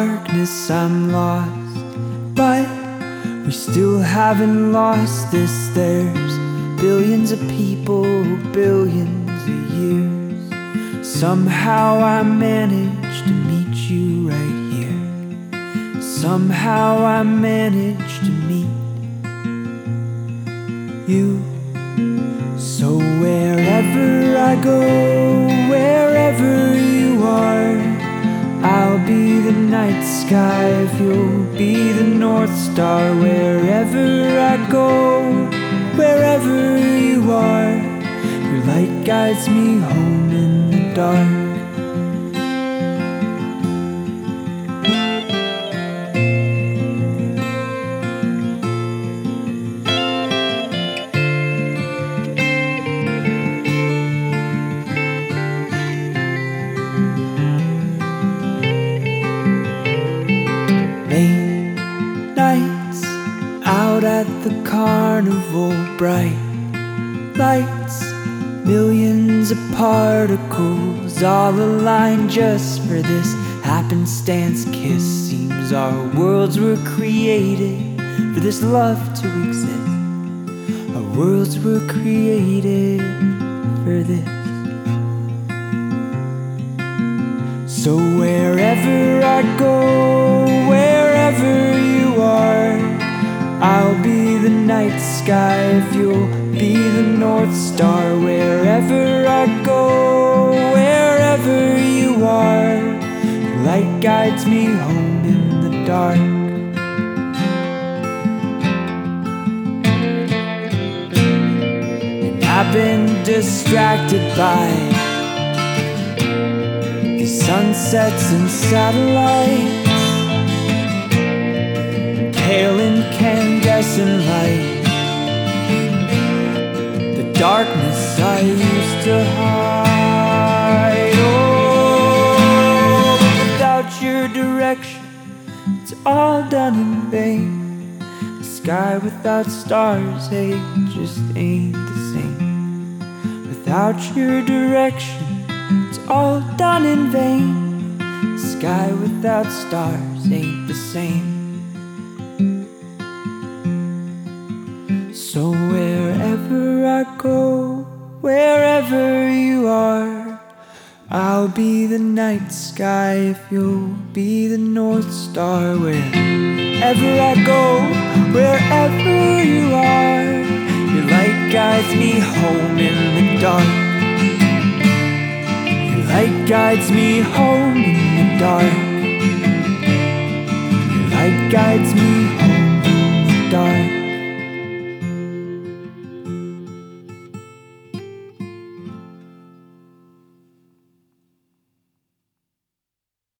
darkness I'm lost, but we still haven't lost this. There's billions of people, billions of years. Somehow I managed to meet you right here. Somehow I managed to meet you. So wherever I go, wherever you are, I'll be the night sky if you'll be the North Star. Wherever I go, wherever you are, your light guides me home in the dark. Late nights out at the carnival, bright lights, millions of particles all aligned just for this happenstance kiss. Seems our worlds were created for this love to exist. Our worlds were created for this. So wherever I go, wherever you are, I'll be the night sky if you'll be the North Star. Wherever I go, wherever you are, your light guides me home in the dark. And I've been distracted by sunsets and satellites, pale incandescent light, the darkness I used to hide. Oh, without your direction, it's all done in vain. The sky without stars, hey, just ain't the same. Without your direction, all done in vain. The sky without stars ain't the same. So wherever I go, wherever you are, I'll be the night sky if you'll be the North Star. Wherever I go, wherever you are, your light guides me home in the dark. Light guides me home in the dark. Your light guides me home.